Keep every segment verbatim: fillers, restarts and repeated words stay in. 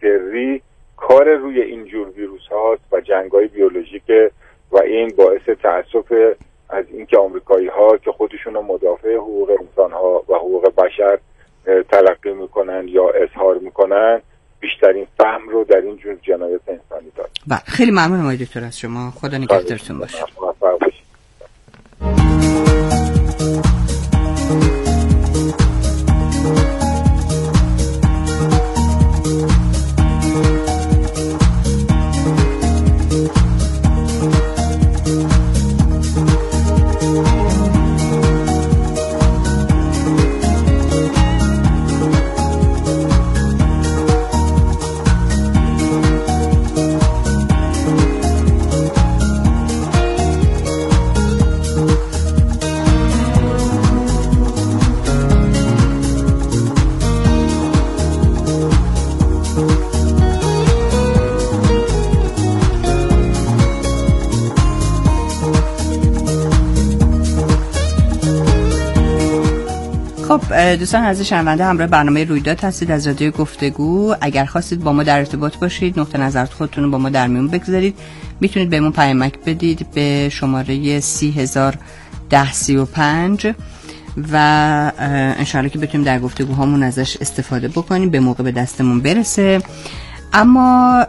سری کار روی اینجور ویروس هاست و جنگ‌های بیولوژیکه و این باعث تأسف از اینکه آمریکایی ها که خودشون رو مدافع حقوق انسان ها و حقوق بشر تلقی میکنن یا اظهار میکنن بیشترین فهم رو در این جور جنایت انسانی دارن. بله خیلی ممنونم آقای دکتر از شما. خدا نگهدارتون باشه. موفق باشید. دوستان عزیز شنونده همراه برنامه رویداد هستید از رادیو گفتگو. اگر خواستید با ما در ارتباط باشید، نقطه نظرات خودتون رو با ما در میون بگذارید، میتونید بهمون پیامک بدید به شماره سی هزار ده سی و پنج و انشاءالله که بتونیم در گفتگوهامون ازش استفاده بکنیم، به موقع به دستمون برسه. اما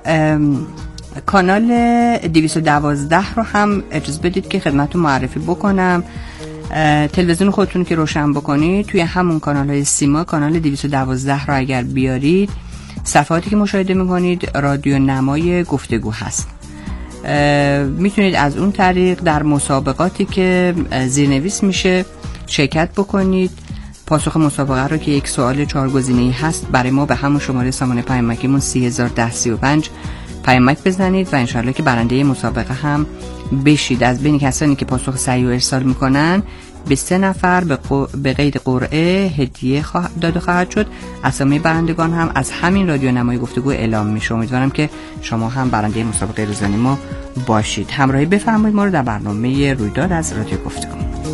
کانال دویست و دوازده رو هم اجازه بدید که خدمتتون معرفی بکنم. تلویزیون خودتون که روشن بکنید، توی همون کانال های سیما کانال دویست و دوازده رو اگر بیارید، صفحاتی که مشاهده میکنید رادیو نمای گفتگو هست. میتونید از اون طریق در مسابقاتی که زیرنویس میشه شرکت بکنید. پاسخ مسابقه رو که یک سوال چهار گزینه‌ای هست برای ما به همون شماره سامانه پیامکیمون سی هزار ده سی و پنج پیامک بزنید و انشالله که برنده مسابقه هم بشید. از بین کسانی که پاسخ صحیح و ارسال میکنن به سه نفر به, قو... به قید قرعه هدیه خواه... داده خواهد شد. اسامی برندگان هم از همین رادیو نمای گفتگو اعلام میشه. امیدوارم که شما هم برنده مسابقه روزانه ما باشید. همراهی بفرمایید ما رو در برنامه رویداد از رادیو گفتگو.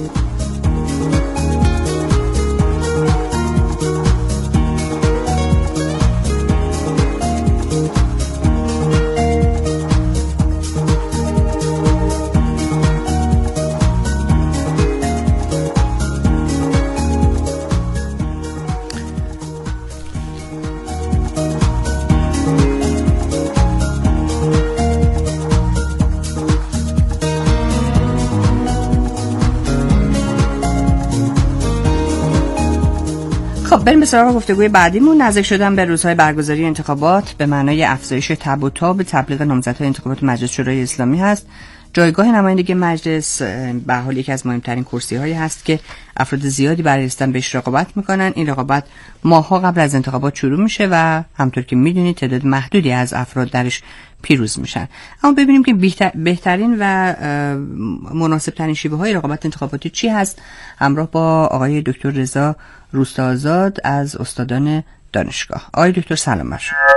بریم به سراغ گفتگوی بعدیمون. نزدیک شدن به روزهای برگزاری انتخابات به معنای افزایش تب و تاب تبلیغ نامزدهای انتخابات مجلس شورای اسلامی هست. جایگاه نمایندگی مجلس به حال یکی از مهمترین کرسی‌هایی هست که افراد زیادی برای رسیدن بهش رقابت میکنن. این رقابت ماه‌ها قبل از انتخابات شروع میشه و همونطور که میدونید تعداد محدودی از افراد درش پیروز میشن. اما ببینیم که بهترین و مناسبترین شیوه های رقابت انتخاباتی چی هست. همراه با آقای دکتر رضا روستاآزاد از استادان دانشگاه. آقای دکتر سلام بر شما.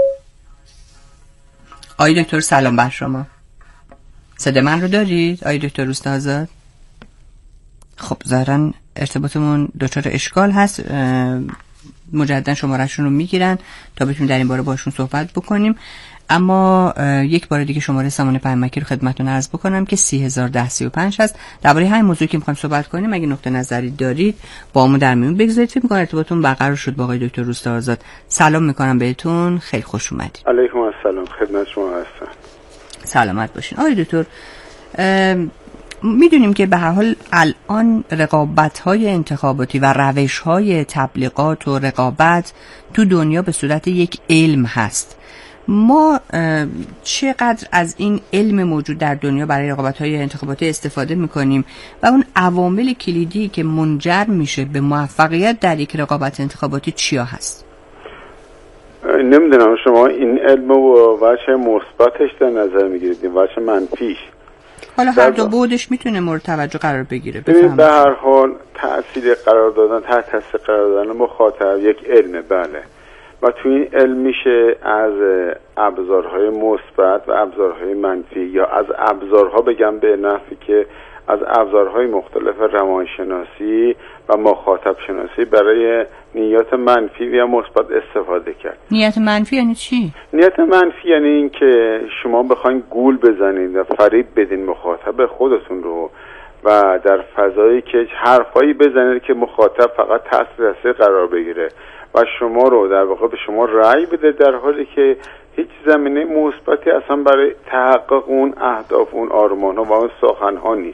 آقای دکتر سلام بر شما. صدای من رو دارید آقای دکتر روستاآزاد؟ خب ظاهرا ارتباطمون دچار اشکال هست. مجددا شمارهشون رو میگیرن تا بتونیم در این باره باشون صحبت بکنیم. اما یک بار دیگه شماره سامانه پیامکی رو خدمتتون عرض بکنم که سی هزار ده سی و پنج هست. درباره همین موضوعی که می‌خوایم صحبت کنیم اگه نقطه نظری دارید با ما در میون بگذارید. فکر می‌کنم ارتباطتون برقرار شد با آقای دکتر روستاآزاد. سلام می‌کنم بهتون، خیلی خوش اومدید. علیکم السلام، خدمت شما هستم. سلامت باشین. آقای دکتر میدونیم که به هر حال الان رقابت‌های انتخاباتی و روش‌های تبلیغات و رقابت تو دنیا به صورت یک علم هست. ما چقدر از این علم موجود در دنیا برای رقابت‌های انتخاباتی استفاده می‌کنیم و اون عوامل کلیدی که منجر میشه به موفقیت در یک رقابت انتخاباتی چیا هست؟ نمیدونم شما این علم و وجه مثبتش در نظر میگیرید این وجه منفیش؟ حالا هر دو بعدش میتونه مورد توجه قرار بگیره. ببینید به هر حال تأثیر قرار دادن تحت تاثیر قرار دادن مخاطب یک علمه. بله و تو این علم میشه از ابزارهای مثبت و ابزارهای منفی، یا از ابزارها بگم به نحوی که از ابزارهای مختلف روانشناسی و مخاطب شناسی برای نیات منفی یا مثبت استفاده کرد. نیت منفی یعنی چی؟ نیت منفی یعنی این که شما بخواین گول بزنید و فریب بدین مخاطب خودتون رو و در فضایی که حرفایی بزنید که مخاطب فقط تحت تاثیر قرار بگیره و شما رو در واقع به شما رأی بده، در حالی که هیچ زمینه مثبتی اصلا برای تحقق اون اهداف، اون آرمان‌ها و اون سخن‌ها نیست.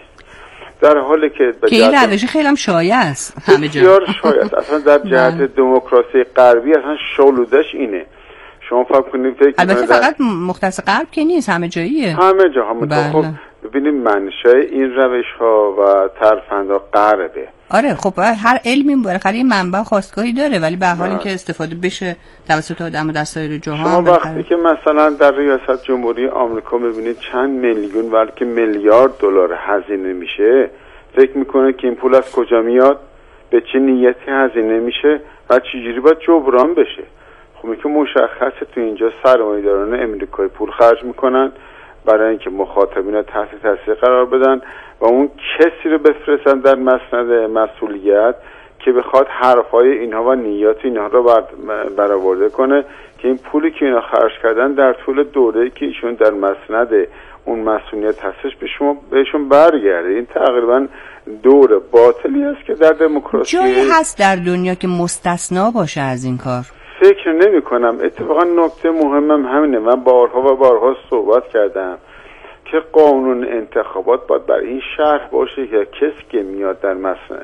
در حالی که که این روش خیلی هم شایع است همه جا. بسیار شایع است. اصلا در جهت دموکراسی غربی اصلا شالودش اینه. شما فکر کنید فکر البته فقط مختص غرب که نیست، همه جاییه، همه جا همه جا. خب ببینیم منشأ این روش‌ها و ترفندها غربه. آره خب هر علمی بالاخره منبع خاصگاهی داره، ولی به هر حال اینکه استفاده بشه توسط آدم در سایر جاها. شما وقتی که مثلا در ریاست جمهوری آمریکا می‌بینید چند میلیون بلکه میلیارد دلار هزینه میشه، فکر میکنه که این پول از کجا میاد، به چه نیتی هزینه میشه و چجوری باید جبران بشه. خب این که مشخصه تو اینجا سرمایه‌داران امریکایی پول خرج میکنن برای اینکه مخاطبین رو تحت تاثیر قرار بدن و اون کسی رو بفرستن در مسند مسئولیت که بخواد حرفای اینها و نیات اینها رو برآورده کنه که این پولی که اینا خرج کردن در طول دوره‌ای که ایشون در مسند اون مسئولیت هستش به شما بهشون برگرده. این تقریبا دور باطلی است که در دموکراسی جایی هست در دنیا که مستثنا باشه از این کار. فکر نمی کنم. اتفاقا نکته مهمم همینه. من بارها و بارها صحبت کردم که قانون انتخابات باید بر این شرح باشه که کسی که میاد در مسن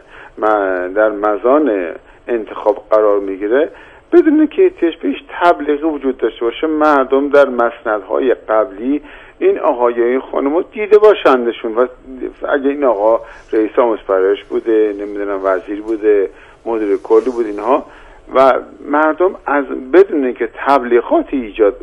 در مزان انتخاب قرار میگیره بدون که احتیاج بهش تبلیغی وجود داشته باشه، مردم در مسندهای قبلی این آقای یا این خانم رو دیده باشندشون و اگه این آقا رئیس آموزش پرورش بوده، نمیدونم وزیر بوده، مدیر کلی بود، اینها و مردم از بدون که تبلیغاتی ایجاد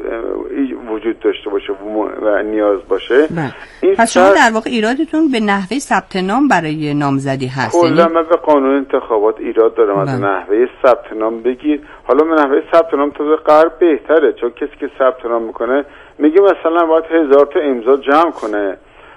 وجود داشته باشه و نیاز باشه. این پس شما در واقع ایرادتون به نحوه ثبت نام برای نامزدی هست؟ کلا من به قانون انتخابات ایراد دارم. از نحوه ثبت نام بگیر. حالا من نحوه ثبت نام تو غرب بهتره، چون کسی که ثبت نام میکنه میگه مثلا باید هزار تا امضا جمع کنه،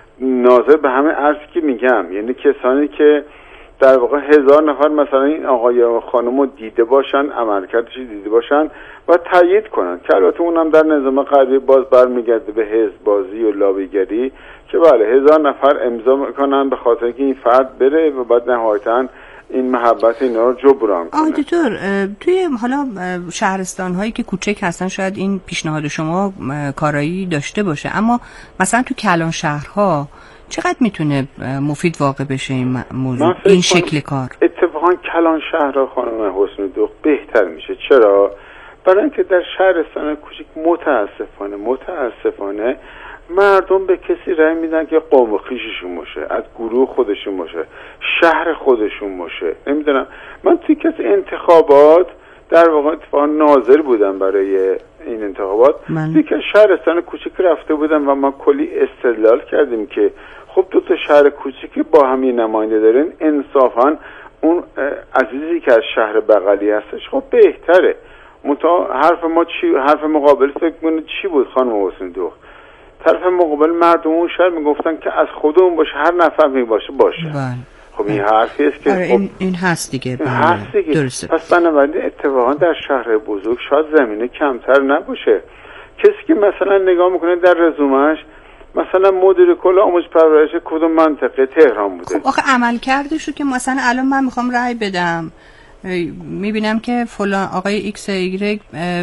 ناظر به همه عرضی که میگم، یعنی کسانی که در واقع هزار نفر مثلا این آقای و خانم رو دیده باشن، عملکردش دیده باشن و تایید کنن، که البته اونم در نظام غربی باز برمیگرده به حزب بازی و لابیگری که بله هزار نفر امضا میکنن به خاطر که این فرد بره و بعد نهایتاً این محبت اینا رو جبران کنه. آه دکتر، توی حالا شهرستان هایی که کوچک هستن شاید این پیشنهاد شما کارایی داشته باشه، اما مثلا تو کلان شهرها چقدر میتونه مفید واقع بشه این موضوع، این شکل کار؟ اتفاقا کلان شهرها خانم حسن دوخ بهتر میشه. چرا؟ برای اینکه در شهرستان کوچک متاسفانه متاسفانه مردم به کسی رأی میدن که قوم و خویششون باشه، از گروه خودشون باشه، شهر خودشون باشه. نمیدونم، من توی کسی انتخابات در واقع اتفاقا ناظر بودم برای این انتخابات، توی که شهرستان کوچک رفته بودم و ما کلی استدلال کردیم که خب دو تا شهر کوچیک با هم یه نماینده دارین، انصافا اون عزیزی که از شهر بغلی هستش خب بهتره. متا حرف ما چی، حرف مقابل فکر کنید چی بود خانم حسین دوخ؟ طرف مقابل مردم اون شهر میگفتن که از خودمون باشه، هر نفر می باشه باشه. بله. خب این حرفی است که خب این, این هست دیگه. این هست دیگه. درسته. پس بنابراین اتفاقا در شهر بزرگ شاید زمینه کمتر نباشه. کسی که مثلا نگاه میکنه در رزومهش مثلا مدیر کل آموزش پرورش کدوم منطقه تهران بوده، خب آخه عمل کردش رو که مثلا الان من میخوام رأی بدم، میبینم که فلان آقای ایکس ایگرگ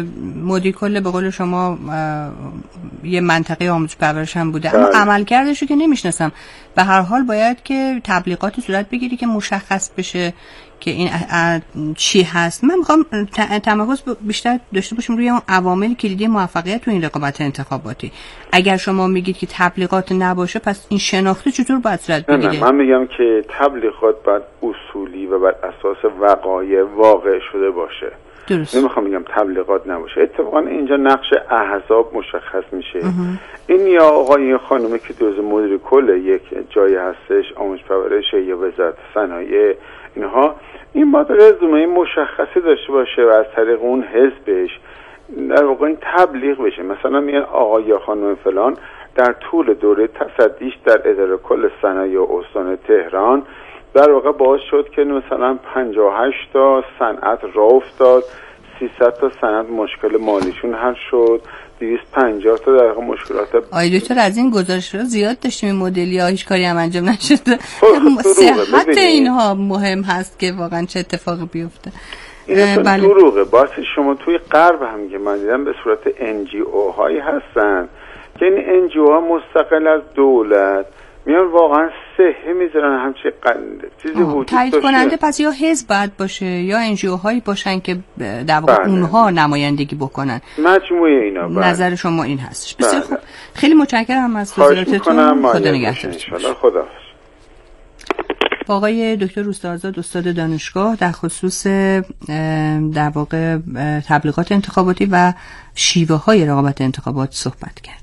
مدیر کل به قول شما یه منطقه آموزش پرورش هم بوده، اما عمل کردش رو که نمیشناسم. به هر حال باید که تبلیغات صورت بگیری که مشخص بشه که این چی هست. من میخوام تمرکز بیشتر داشته باشیم روی اون عوامل کلیدی موفقیت تو این رقابت انتخاباتی. اگر شما میگید که تبلیغات نباشه، پس این شناخته چطور باید صورت بگیره؟ نه نه، من میگم که تبلیغات باید اصولی و بر اساس وقایع واقع شده باشه. درست. نمیخوام بگم تبلیغات نباشه. اتفاقا اینجا نقش احزاب مشخص میشه. این یا آقای یا خانومه که جزء مدیر کل یک جایی هستش، آموزش پرورش یا وزارت صنایع، اینها این باید رزومه مشخصی داشته باشه و از طریق اون حزبش در واقع این تبلیغ بشه. مثلا میگن آقای یا خانم فلان در طول دوره تصدیش در اداره کل صنایع استان تهران در واقع باعث شد که مثلا پنجاه و هشت تا صنعت راه افتاد، سیصد تا صنعت مشکل مالیشون حل شد، دویست و پنجاه تا در واقع مشکلات. آی دکتر از این گزارش رو زیاد داشتیم، این مدلی ها هیچ کاری هم انجام نشده. صحت اینها مهم هست که واقعا چه اتفاقی بیفته. این بله. دروغه. باعث شما توی غرب هم که من دیدم به صورت ان جی او هایی هستن که این ان جی او ها مستقل از دولت میان واقعا صحه میذارن، همچه قنده چیزی وجود داشته. تایید کننده پس یا حزب باید باشه یا ان جی او هایی باشن که در واقع بله. اونها نمایندگی بکنن. مجموعه اینا. بله. نظر شما این هستش. بسیار خوب. خیلی متشکرم از توضیحاتتون. خدا نگهدارتون. خدا. آقای دکتر روستاآزاد استاد دانشگاه در خصوص در واقع تبلیغات انتخاباتی و شیوه های رقابت انتخابات صحبت کرد.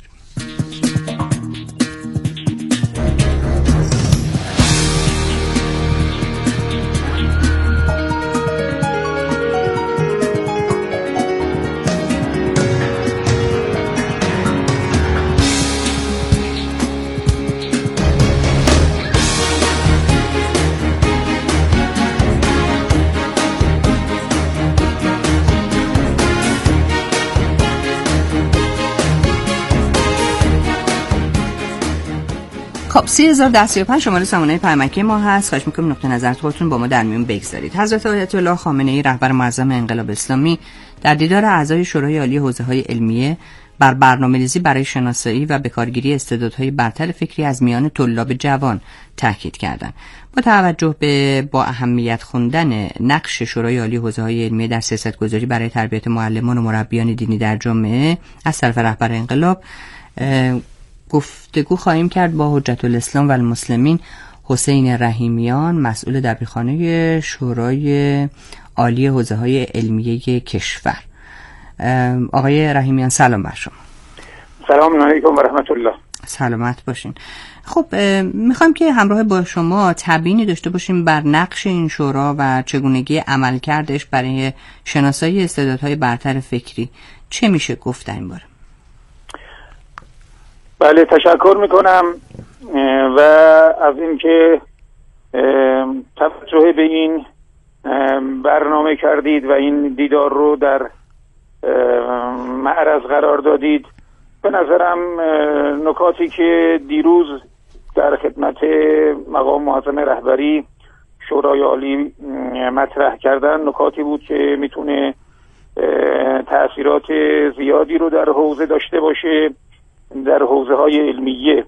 سی هزار و ده و سی و پنج شماره سامانه پیامکی ما هست. خواهش می‌کنم نقطه نظر خودتون با ما در میون بگذارید. حضرت آیت الله خامنه‌ای رهبر معظم انقلاب اسلامی در دیدار اعضای شورای عالی حوزه‌های علمیه بر برنامه‌ریزی برای شناسایی و بکارگیری استعدادهای برتر فکری از میان طلاب جوان تاکید کردند. با توجه به با اهمیت خوندن نقش شورای عالی حوزه‌های علمیه در سیاست‌گذاری برای تربیت معلمان و مربیان دینی در جامعه از طرف رهبر انقلاب گفتگو خواهیم کرد با حجت الاسلام و المسلمین حسین رحیمیان، مسئول دبیرخانه شورای عالی حوزه‌های علمیه کشور. آقای رحیمیان سلام بر شما. سلام علیکم و رحمت الله. سلامت باشین. خب میخوایم که همراه با شما تبیینی داشته باشیم بر نقش این شورا و چگونگی عملکردش برای شناسایی استعدادهای برتر فکری. چه میشه گفت در این باره؟ بله تشکر میکنم و از اینکه توجه به این برنامه کردید و این دیدار رو در معرض قرار دادید. به نظرم نکاتی که دیروز در خدمت مقام معظم رهبری شورای عالی مطرح کردن نکاتی بود که میتونه تأثیرات زیادی رو در حوزه داشته باشه، در حوزه های علمیه.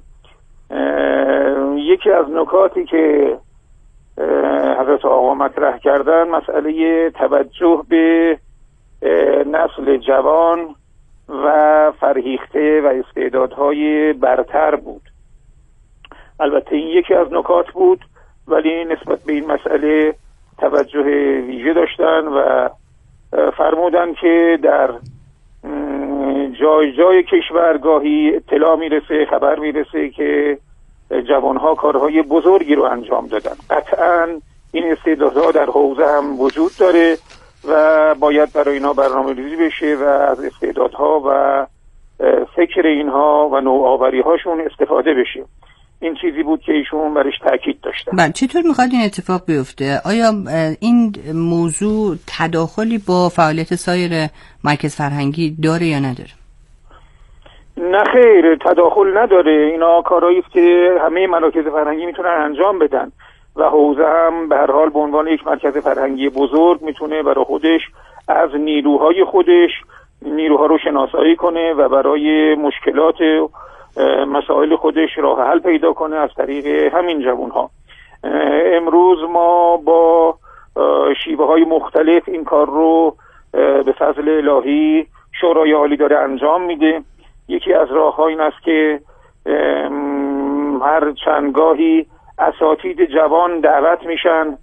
یکی از نکاتی که حضرت آقا مطرح کردن مسئله توجه به نسل جوان و فرهیخته و استعدادهای برتر بود. البته این یکی از نکات بود، ولی نسبت به این مسئله توجه ویژه داشتن و فرمودن که در جای جای کشور گاهی اطلاع میرسه، خبر میرسه که جوانها کارهای بزرگی رو انجام دادن. قطعاً این استعدادها در حوزه هم وجود داره و باید برای اینا برنامه ریزی بشه و از استعدادها و فکر اینها و نوآوری هاشون استفاده بشه. این چیزی بود که ایشون برش تاکید داشتن. بله، چطور میخواد این اتفاق بیفته؟ آیا این موضوع تداخلی با فعالیت سایر مرکز فرهنگی داره یا نداره؟ نه خیر، تداخل نداره. اینا کارهایی است که همه مراکز فرهنگی میتونن انجام بدن و حوزه هم به هر حال به عنوان یک مرکز فرهنگی بزرگ میتونه برای خودش از نیروهای خودش نیروها رو شناسایی کنه و برای مشکلات مسائل خودش راه حل پیدا کنه از طریق همین جوانها. امروز ما با شیوه های مختلف این کار رو به فضل الهی شورای عالی داره انجام میده. یکی از راه‌ها این است که هر چندگاهی اساتید جوان دعوت میشن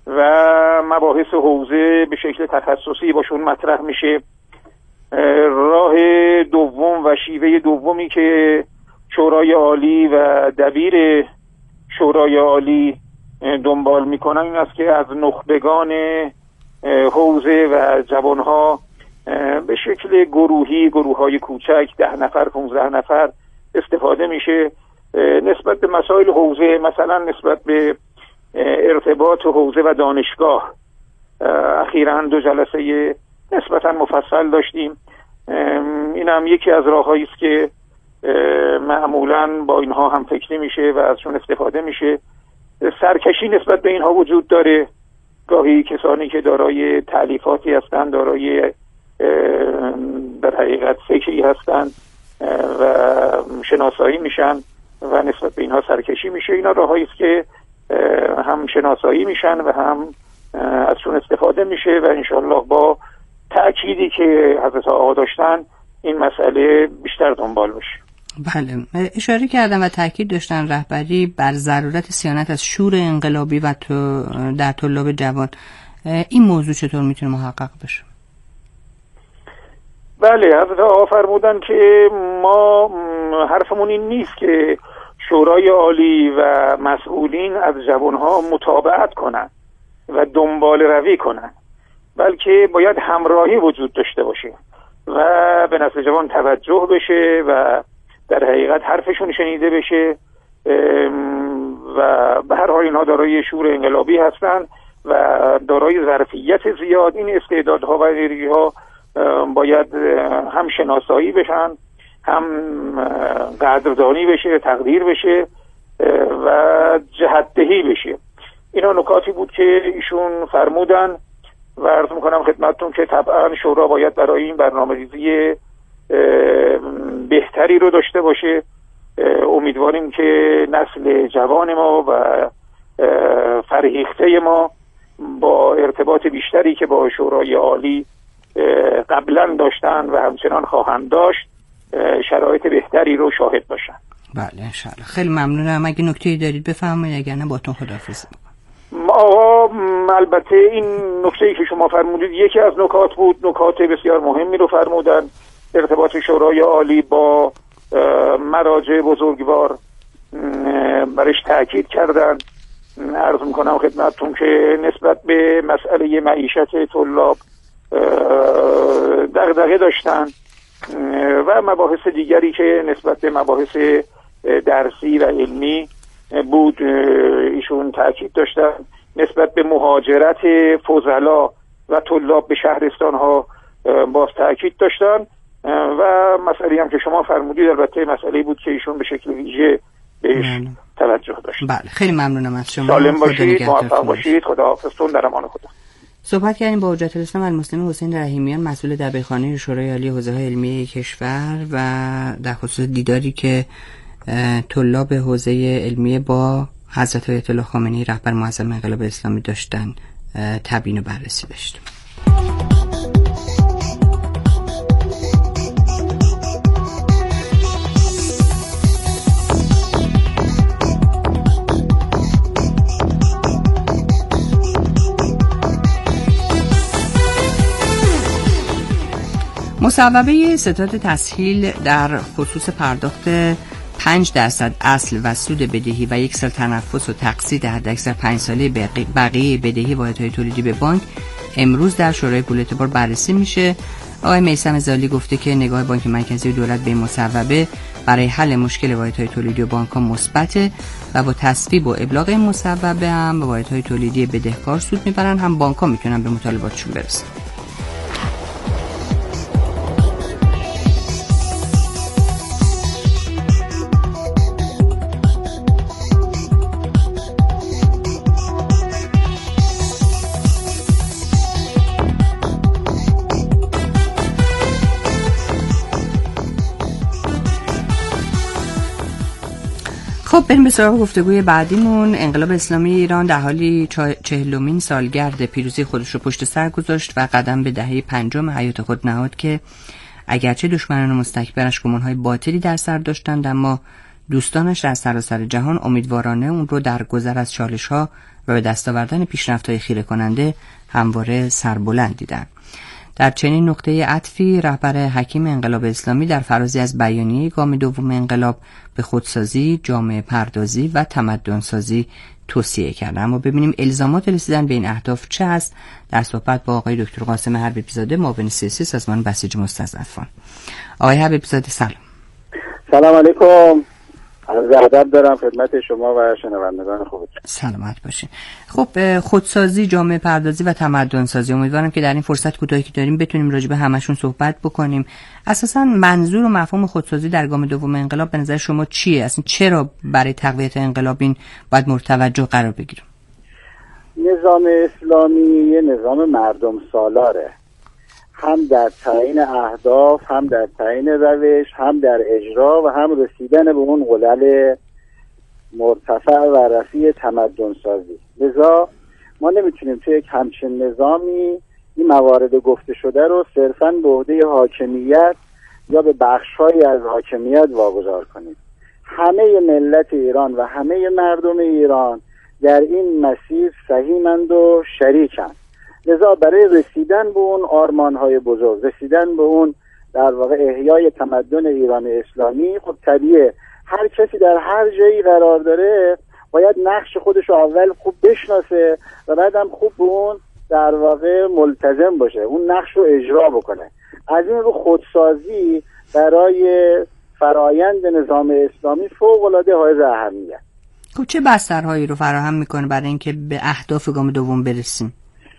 و مباحث حوزه به شکل تخصصی باشون مطرح میشه. راه دوم و شیوه دومی که شورای عالی و دبیر شورای عالی دنبال میکنن این است که از نخبگان حوزه و جوانها به شکل گروهی، گروه‌های کوچک ده نفر پانزده نفر استفاده میشه نسبت به مسائل حوزه، مثلا نسبت به ارتباط حوزه و دانشگاه. اخیراً دو جلسه نسبتاً مفصل داشتیم. این هم یکی از راه‌هایی است که معمولاً با اینها هم فکری میشه و ازشون استفاده میشه. سرکشی نسبت به اینها وجود داره. گاهی کسانی که دارای تألیفاتی هستند، دارای در حقیقت فکری هستند و شناسایی میشن و نسبت به اینها سرکشی میشه. اینا راهایی است که هم شناسایی میشن و هم ازشون استفاده میشه و انشالله با تأکیدی که حضرت آقا داشتن این مسئله بیشتر دنبال میشه. بله، اشاره کردم و تاکید داشتن رهبری بر ضرورت صیانت از شور انقلابی و تو در طلاب جوان. این موضوع چطور میتونه محقق بشه؟ بله، حضرت آقا فرمودن که ما حرفمون این نیست که شورای عالی و مسئولین از جوانها متابعت کنن و دنبال روی کنن، بلکه باید همراهی وجود داشته باشه و به نسل جوان توجه بشه و در حقیقت حرفشون شنیده بشه و به هر حال اینها دارای شور انقلابی هستن و دارای ظرفیت زیاد. این استعدادها و انرژی‌ها باید هم شناسایی بشن، هم قدردانی بشه، تقدیر بشه و جهت‌دهی بشه. اینا نکاتی بود که ایشون فرمودن و عرض میکنم خدمتتون که طبعا شورا باید برای این برنامه‌ریزی بهتری رو داشته باشه. امیدواریم که نسل جوان ما و فرهیخته ما با ارتباط بیشتری که با شورای عالی قبلا داشتن و همچنان خواهند داشت شرایط بهتری رو شاهد باشن. بله انشاءالله. خیلی ممنونم. اگه نکته‌ای دارید بفرمایید، اگر نه باتون خداحافظی می‌کنم. آقا البته این نکته‌ای که شما فرمودید یکی از نکات بود، نکات بسیار مهمی رو فرمودن. ارتباط شورای عالی با مراجع بزرگوار برش تاکید کردن. عرض میکنم خدمتتون که نسبت به مسئله معیشت طلاب دغدغه داشتن و مباحث دیگری که نسبت به مباحث درسی و علمی بود ایشون تاکید داشتن. نسبت به مهاجرت فضلا و طلاب به شهرستان ها باز تاکید داشتن و مسئله هم که شما فرمودید البته مسئله بود که ایشون به شکل ویژه بهش توجه داشت. بله خیلی ممنونم از شما. سالم باشید، موفق باشید. خداحافظتون، در امان خدا. صحبت کردیم با حجت الاسلام المسلم حسین رحیمیان، مسئول دبیرخانه شورای عالی حوزه‌های علمی کشور، و در خصوص دیداری که طلاب حوزه علمی با حضرت آیت الله خامنه‌ای رهبر معظم انقلاب اسلامی داشتن تبیین و بررسی داشتیم. مصوبه ستاد تسهیل در خصوص پرداخت پنج درصد اصل و سود بدهی و یک سال تنفس و تقسیط حداکثر پنج ساله بقیه بدهی واحدهای تولیدی به بانک امروز در شورای پول اعتبار بررسی میشه. آقای میثم ظالی گفته که نگاه بانک مرکزی و دولت به این مصوبه برای حل مشکل واحدهای تولیدی و بانک‌ها مثبته و با تصویب و ابلاغ این مصوبه هم به واحدهای تولیدی بدهکار سود میبرن، هم بانک‌ها میتونن به مطالباتشون برسن. خب بریم به سراغ گفتگوی بعدیمون. انقلاب اسلامی ایران در حالی چهلمین سالگرد پیروزی خودش رو پشت سر گذاشت و قدم به دهه پنجم حیات خود نهاد که اگرچه دشمنان مستکبرش گمانهای باطلی در سر داشتند، اما دوستانش در سراسر جهان امیدوارانه اون رو در گذر از چالش‌ها و به دست آوردن پیشرفت‌های خیره کننده همواره سربلند دیدن. در چنین نقطه عطفی رهبر حکیم انقلاب اسلامی در فرازی از بیانیه گام دوم انقلاب به خودسازی، جامعه پردازی و تمدنسازی توصیه کرده. اما ببینیم الزامات رسیدن به این اهداف چه است در صحبت با آقای دکتر قاسم حبیبی زاده، معاون سیاسی سازمان بسیج مستضعفان. آقای حبیبی زاده سلام. سلام علیکم. عرض ادب دارم خدمت شما و شنوندگان خوبتون. سلامت باشین. خب خودسازی، جامعه پردازی و تمدنسازی، امیدوارم که در این فرصت کوتاهی که داریم بتونیم راجع به همشون صحبت بکنیم. اساساً منظور و مفهوم خودسازی در گام دوم انقلاب به نظر شما چیه؟ اصلا چرا برای تقویت انقلاب این باید مورد توجه قرار بگیره؟ نظام اسلامی یه نظام مردم سالاره، هم در تعیین اهداف، هم در تعیین روش، هم در اجرا و هم رسیدن به اون قلل مرتفع و رفیع تمدن سازی. لذا ما نمیتونیم توی یک همچین نظامی این موارد گفته شده رو صرفاً به عهده حاکمیت یا به بخش‌هایی از حاکمیت واگذار کنیم. همه ملت ایران و همه مردم ایران در این مسیر سهیمند و شریکند. لذا برای رسیدن به اون آرمان‌های بزرگ، رسیدن به اون در واقع احیای تمدن ایران اسلامی، خب طبیعه هر کسی در هر جایی قرار داره باید نقش خودش رو اول خوب بشناسه و بعدم خوب به اون در واقع ملتزم باشه، اون نقش رو اجرا بکنه. از این رو خودسازی برای فرایند نظام اسلامی فوق‌العاده حائز اهمیت. خب چه بسترهایی رو فراهم میکنه برای اینکه به اهداف گام دوم برسیم؟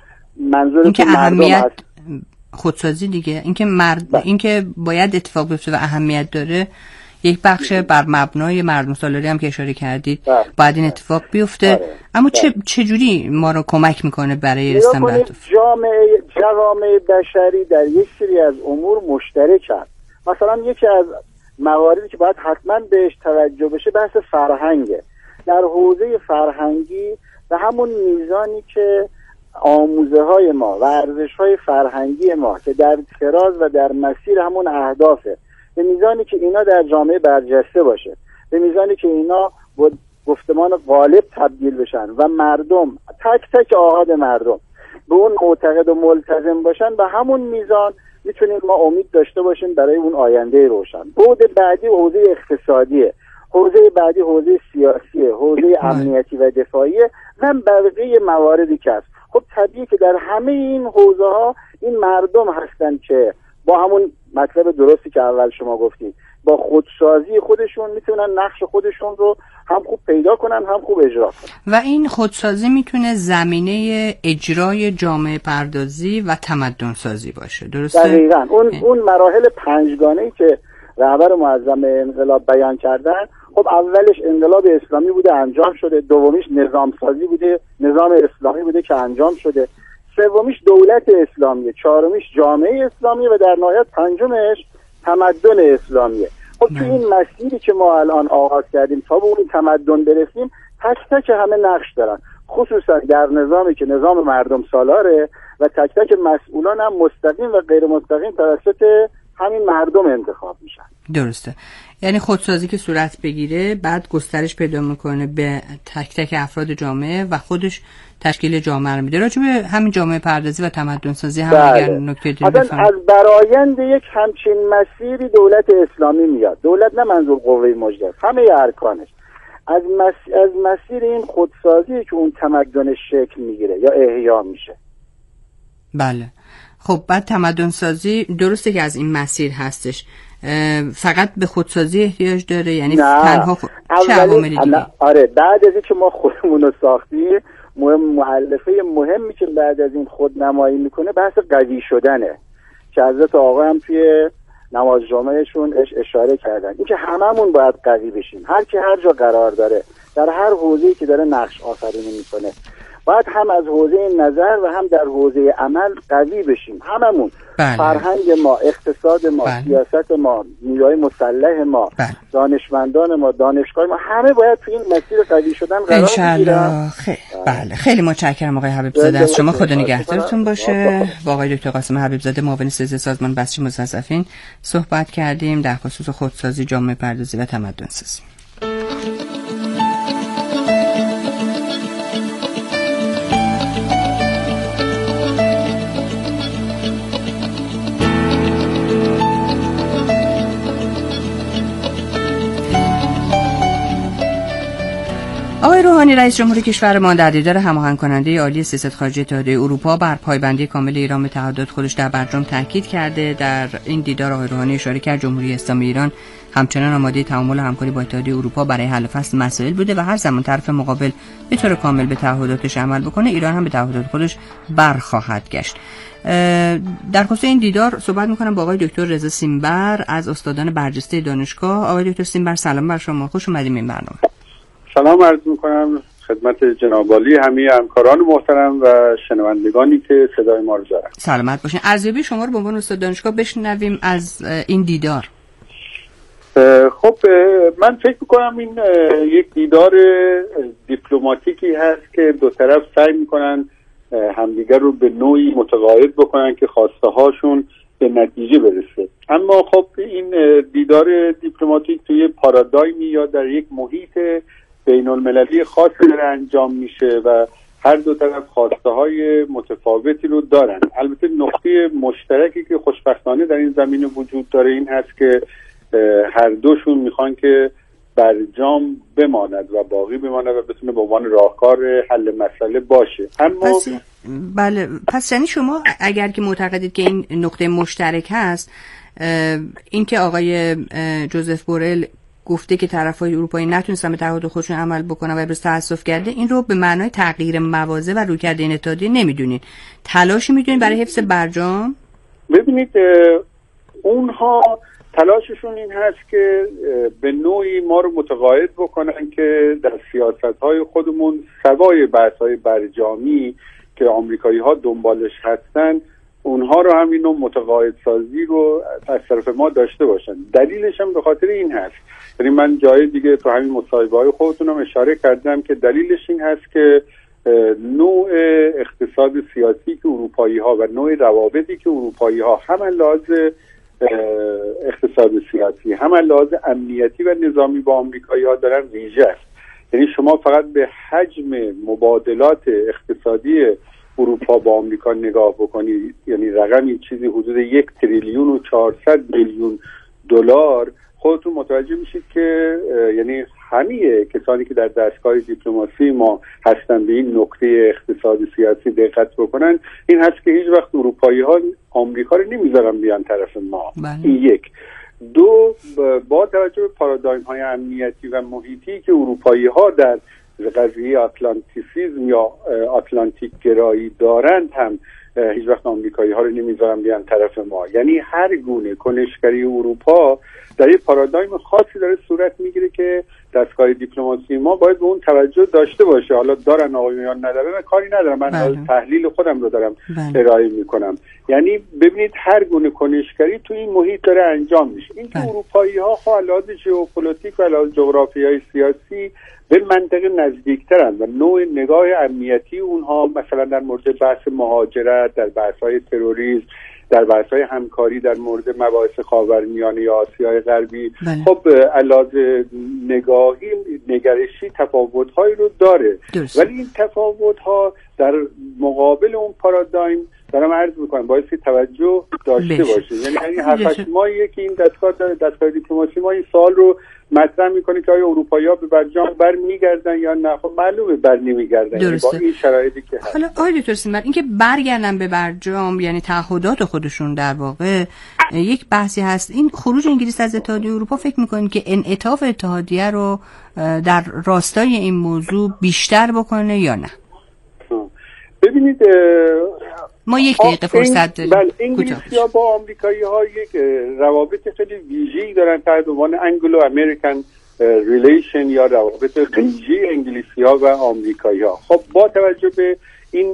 منظور اینکه اهمیت هست. خودسازی دیگه، اینکه مرد اینکه باید اتفاق بیفته و اهمیت داره، یک بخش بر مبنای مردم سالاری هم که اشاره کردید بله. باید این اتفاق بیفته. بله. اما چه چه جوری ما رو کمک میکنه برای رسیدن به اهداف؟ جامعه جوامع بشری در یک سری از امور مشترک هست. مثلا یکی از مواردی که باید حتما بهش توجه بشه بحث فرهنگه. در حوزه فرهنگی و همون میزانی که آموزه های ما و ارزش های فرهنگی ما که در تراز و در مسیر همون اهدافه، به میزانی که اینا در جامعه برجسته باشه، به میزانی که اینا با گفتمان غالب تبدیل بشن و مردم، تک تک آحاد مردم به اون معتقد و ملتزم باشن، به همون میزان میتونیم ما امید داشته باشیم برای اون آینده روشن. بعد بعدی حوزه اقتصادیه، حوزه بعدی حوزه سیاسیه، حوزه امنیتی و دفاعیه و بقیه مواردی که هست. خب طبیعیه که در همه این حوزه ها این مردم هستن که با همون مطلب درستی که اول شما گفتید، با خودسازی خودشون میتونن نقش خودشون رو هم خوب پیدا کنن هم خوب اجرا کنن. و این خودسازی میتونه زمینه اجرای جامعه پردازی و تمدن سازی باشه، درسته؟ دقیقاً. اون اه. اون مراحل پنجگانه‌ای که رهبر معظم انقلاب بیان کردن، خب اولش انقلاب اسلامی بوده انجام شده، دومیش نظام سازی بوده، نظام اسلامی بوده که انجام شده، سومیش دولت اسلامیه، چهارمیش جامعه اسلامی و در نهایت پنجمش تمدن اسلامیه. خب تو این مسیری که ما الان آغاز کردیم تا به اون تمدن برسیم، تک تک همه نقش دارن، خصوصا در نظامی که نظام مردم سالاره و تک تک مسئولان هم مستقیم و غیر مستقیم توسط همین مردم انتخاب میشن. درسته. یعنی خودسازی که صورت بگیره بعد گسترش پیدا میکنه به تک تک افراد جامعه و خودش تشکیل جامعه رو میده. راجع به همین جامعه پردازی و تمدن سازی هم اگر نکته دیگه بفرمایید. از برآیند یک همچین مسیری دولت اسلامی میاد. دولت نه منظور قوه مجریه، همه ارکانش. از مس... از مسیر این خودسازی که اون تمدن شکل میگیره یا احیا میشه. بله. خب بعد تمدن سازی درسته که از این مسیر هستش، فقط به خودسازی احتیاج داره؟ یعنی نه. تنها خ... چه عواملی دیگه؟ آره، بعد از اینکه ما خودمون رو ساختیم، مهم مؤلفه مهمی که بعد از این خودنمایی میکنه بحث قوی شدنه که حضرت آقا هم توی نماز جمعهشون اش اشاره کردن، اینکه هممون باید قوی بشیم، هر کی هر جا قرار داره در هر حوزه‌ای که داره نقش آفرینی میکنه باید هم از حوزه نظر و هم در حوزه عمل قوی بشیم. هممون بله. فرهنگ ما، اقتصاد ما، بله. سیاست ما، نیروهای مسلح ما، بله. دانشمندان ما، دانشگاه ما، همه باید تو این مسیر قوی شدن قرار بگیرن. خیلی بله، خیلی متشکرم آقای حبیب زاده از شما. خدا نگهدارتون باشه. با آقای دکتر قاسم حبیب زاده معاون سیاسی سازمان بسیج مستضعفین صحبت کردیم در خصوص خودسازی، جامعه پردازی و تمدن سازی. آقای روحانی رئیس جمهور کشور ما در دیدار هماهنگ کننده عالی سیاست خارجی اتحادیه اروپا بر پایبندی کامل ایران به تعهدات خودش در برجام تاکید کرده. در این دیدار آقای روحانی اشاره کرد جمهوری اسلامی ایران همچنان آماده تعامل و همکاری با اتحادیه اروپا برای حل فصل مسائل بوده و هر زمان طرف مقابل به طور کامل به تعهداتش عمل بکنه ایران هم به تعهدات خودش برخواهد گشت. در خصوص این دیدار صحبت میکنم با آقای دکتر رضا سیمبر از استادان برجسته دانشگاه. آقای دکتر سیمبر سلام بر شما، خوش اومدید این برنامه. سلام عرض میکنم خدمت جناب عالی، همه همکاران محترم و شنوندگانی که صدای ما رو دارن. سلامت باشین. ارزیابی شما رو به عنوان استاد دانشگاه بشنویم از این دیدار. خب من فکر میکنم این یک دیدار دیپلماتیکی هست که دو طرف سعی میکنن همدیگر رو به نوعی متقاعد بکنن که خواسته هاشون به نتیجه برسه. اما خب این دیدار دیپلماتیک توی پارادایمی یا در یک محیط بین المللی خاصی داره انجام میشه و هر دو طرف خواسته های متفاوتی رو دارن. البته نقطه مشترکی که خوشبختانه در این زمینه وجود داره این هست که هر دوشون میخوان که برجام بماند و باقی بماند و بتونه به عنوان راهکار حل مسئله باشه. اما پس بله، پس یعنی شما اگر که معتقدید که این نقطه مشترک هست، این که آقای جوزف بورل گفته که طرفای اروپایی نتونستن به تعهد خودشون عمل بکنن و ابراز تأسف کرده، این رو به معنای تغییر مواضع و رویکرد این اتحادیه نمیدونید، تلاشی میدونید برای حفظ برجام؟ ببینید اونها تلاششون این هست که به نوعی ما رو متقاعد بکنن که در سیاست‌های خودمون سوای بحث‌های برجامی که آمریکایی ها دنبالش هستن اونها رو هم اینو متقاعد سازی رو از طرف ما داشته باشن. دلیلش هم به خاطر این هست، یعنی من جای دیگه تو همین مصاحبه‌های خودتون هم اشاره کردم که دلیلش این هست که نوع اقتصاد سیاسی که اروپایی ها و نوع روابطی که اروپایی ها هم لحاظ اقتصاد سیاسی هم لحاظ امنیتی و نظامی با آمریکایی ها دارن ویژه است. یعنی شما فقط به حجم مبادلات اقتصادی اروپا با آمریکا نگاه بکنید، یعنی رقمی چیزی حدود یک تریلیون و چهارصد میلیون دلار، خودتون متوجه میشید که یعنی همه کسانی که در دستگاه دیپلماسی ما هستن به این نکته اقتصاد سیاسی دقت بکنن، این هست که هیچ وقت اروپایی ها آمریکا رو نمیذارن بیان طرف ما. بله. این یک. دو، با توجه به پارادایم های امنیتی و محیطی که اروپایی ها در قضیه آتلانتیسیزم یا آتلانتیک گرایی دارند هم هیچ وقت آمریکایی ها رو نمیذارن بیان طرف ما. یعنی هر گونه کنشگری اروپا در یک پارادایم خاصی داره صورت میگیره که دستگاه دیپلماسی ما باید به اون توجه داشته باشه. حالا دارن آقایان ندارن کاری ندارم، من بله. تحلیل خودم رو دارم بله. ارائه میکنم. یعنی ببینید هر گونه کنشگری تو این محیط داره انجام میشه. این که بله. اروپایی ها خب علاوه ژئوپلیتیک و علاوه جغرافیای سیاسی به منطقه نزدیکترن و نوع نگاه امنیتی اونها مثلا در مورد بحث مهاجرت، در بحث‌های تروریسم، در بحث‌های همکاری در مورد مباحث خاورمیانه یا آسیای غربی بله. خب علاوه نگاهی نگرشی تفاوت‌هایی رو داره درست. ولی این تفاوت‌ها در مقابل اون پارادایم دارم عرض میکنم بایستی توجه داشته باشه. یعنی هفت ماهیه که این دستگاه دستگاه دیپلماسی ما این سوال رو مطرح میکنه که آیا اروپایی‌ها به برجام بر میگردن یا نه. خب معلومه بر نمیگردن با این شرایطی که هست. حالا آقای دکتر سیمبر، اینکه برگردن به برجام یعنی تعهدات خودشون در واقع یک بحثی هست. این خروج انگلیس از اتحادیه اروپا فکر میکنید که انعطاف اتحادیه رو در راستای این موضوع بیشتر بکنه یا نه؟ ببینید ما یک دقیقه فرصت داریم. بله، انگلیسی‌ها با آمریکایی ها یک روابط خیلی ویژه‌ای دارن تحت عنوان انگلو امریکن ریلیشن یا روابط ویژه انگلیسی‌ها و آمریکایی‌ها. خب با توجه به این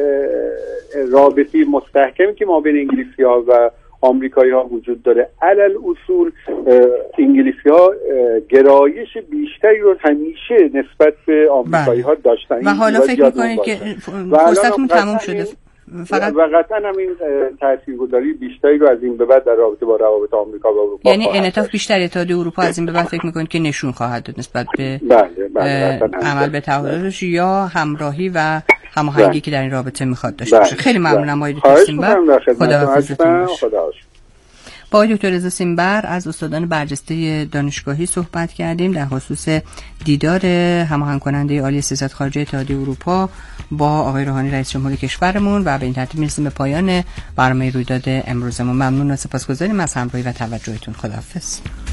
رابطه مستحکمی که ما بین انگلیسی‌ها و آمریکایی‌ها وجود داره، علل اصول انگلیسی‌ها گرایش بیشتری رو همیشه نسبت به آمریکایی‌ها داشتن و حالا فکر می‌کنید که فرصتتون تموم شده فقط و قطعا هم این تاثیرگذاری بیشتری رو از این به بعد در رابطه با روابط آمریکا و اروپا، یعنی انعطاف بیشتری اتحادیه اروپا از این به بعد فکر می‌کنید که نشون خواهد داد نسبت به بله بله عمل به تعهداتش یا همراهی و هماهنگی که در این رابطه می‌خواد داشته باشه. خیلی ممنونم آقای دکتر سیمبر. خدا حافظتون. با آقای دکتر رضا سیمبر از استادان برجسته دانشگاهی صحبت کردیم در خصوص دیدار هماهنگ کننده عالی سیاست خارجی اتحادیه اروپا با آقای روحانی رئیس جمهور کشورمون و به این ترتیب میرسیم به پایان برنامه رویداد امروزمون. ممنون و سپاسگزاریم از همراهی و توجهتون. خداحافظ.